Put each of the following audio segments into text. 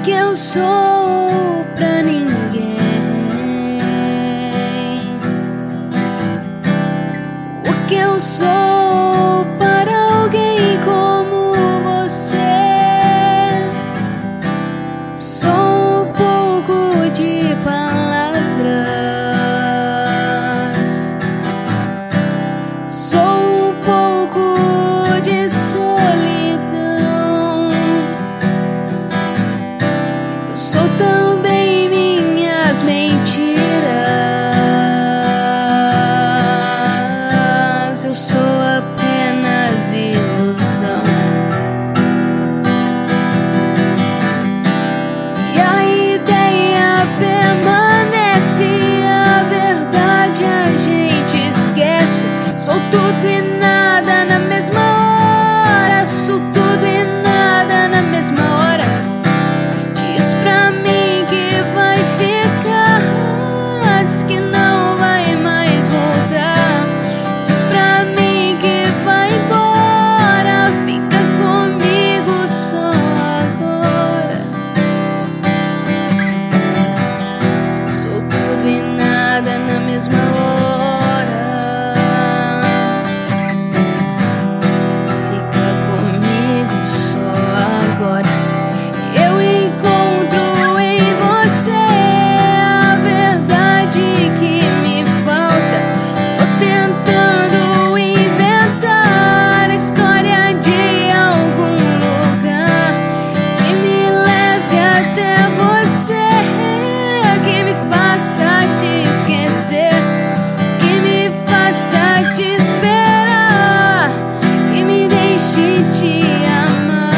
que eu sou pra ninguém, o que eu sou para alguém como você. Sou um pouco de palavras, sou um pouco de solidão. Eu sou também minhas mentiras, eu sou apenas ilusão. E a ideia permanece, a verdade a gente esquece. Sou tudo e nada na mesma hora, sou tudo e nada na mesma hora. Diz pra mim que vai ficar, diz que não vai mais voltar. Diz pra mim que vai embora, fica comigo só agora. Sou tudo e nada na mesma hora. Fica comigo só agora. Eu encontro em você a verdade que me falta. Tô tentando inventar a história de algum lugar que me leve até você, que me faça te esquecer, que me faça te esperar, que me deixe te amar.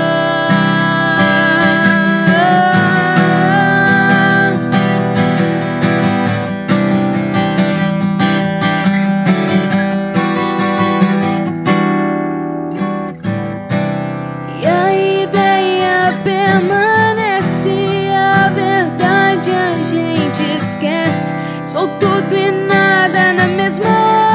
E a ideia permanece, a verdade a gente esquece. Sou tudo e nada na mesma hora.